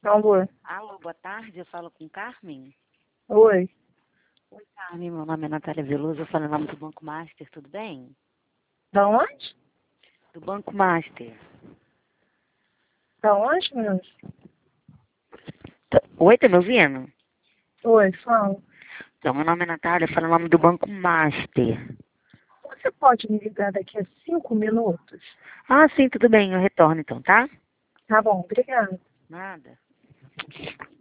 Alô? Alô, boa tarde, eu falo com Carmen. Oi? Oi, Carmen, meu nome é Natália Veloso, eu falo em nome do Banco Master, tudo bem? Da onde? Do Banco Master. Da onde, meu? Oi, tá me ouvindo? Oi, fala. Então, meu nome é Natália, eu falo em nome do Banco Master. Você pode me ligar daqui a 5 minutos? Ah, sim, tudo bem, eu retorno então, tá? Tá bom, obrigada. Nada.